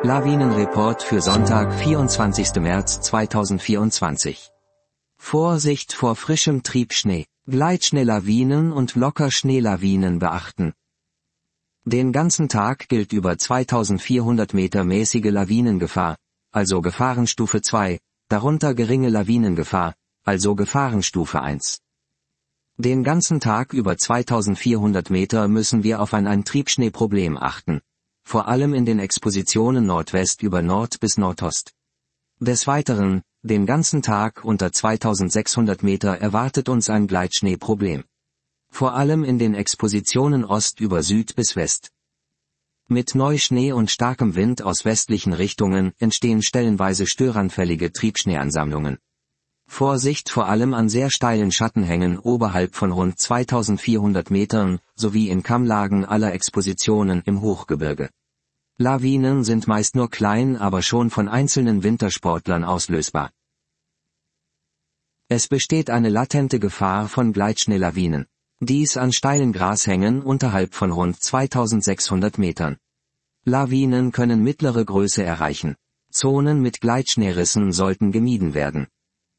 Lawinenreport für Sonntag, 24. März 2024. Vorsicht vor frischem Triebschnee, Gleitschneelawinen und Lockerschneelawinen beachten. Den ganzen Tag gilt über 2400 Meter mäßige Lawinengefahr, also Gefahrenstufe 2, darunter geringe Lawinengefahr, also Gefahrenstufe 1. Den ganzen Tag über 2400 Meter müssen wir auf ein Triebschneeproblem achten, vor allem in den Expositionen Nordwest über Nord bis Nordost. Des Weiteren, den ganzen Tag unter 2600 Meter erwartet uns ein Gleitschneeproblem. Vor allem in den Expositionen Ost über Süd bis West. Mit Neuschnee und starkem Wind aus westlichen Richtungen entstehen stellenweise störanfällige Triebschneeansammlungen. Vorsicht vor allem an sehr steilen Schattenhängen oberhalb von rund 2400 Metern, sowie in Kammlagen aller Expositionen im Hochgebirge. Lawinen sind meist nur klein, aber schon von einzelnen Wintersportlern auslösbar. Es besteht eine latente Gefahr von Gleitschneelawinen. Dies an steilen Grashängen unterhalb von rund 2600 Metern. Lawinen können mittlere Größe erreichen. Zonen mit Gleitschneerissen sollten gemieden werden.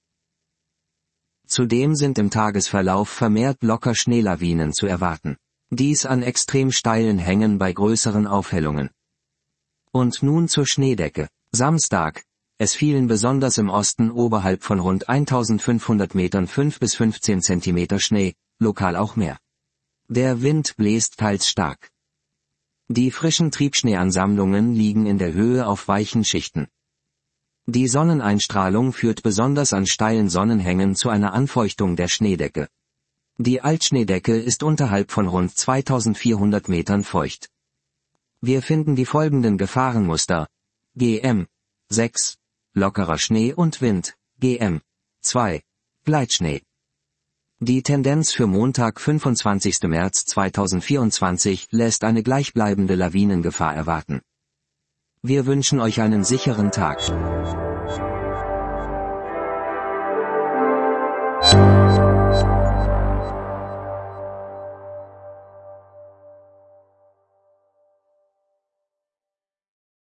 Zudem sind im Tagesverlauf vermehrt Lockerschneelawinen zu erwarten. Dies an extrem steilen Hängen bei größeren Aufhellungen. Und nun zur Schneedecke. Samstag. Es fielen besonders im Osten oberhalb von rund 1500 Metern 5 bis 15 Zentimeter Schnee, lokal auch mehr. Der Wind bläst teils stark. Die frischen Triebschneeansammlungen liegen in der Höhe auf weichen Schichten. Die Sonneneinstrahlung führt besonders an steilen Sonnenhängen zu einer Anfeuchtung der Schneedecke. Die Altschneedecke ist unterhalb von rund 2400 Metern feucht. Wir finden die folgenden Gefahrenmuster: GM 6, lockerer Schnee und Wind, GM 2, Gleitschnee. Die Tendenz für Montag, 25. März 2024 lässt eine gleichbleibende Lawinengefahr erwarten. Wir wünschen euch einen sicheren Tag.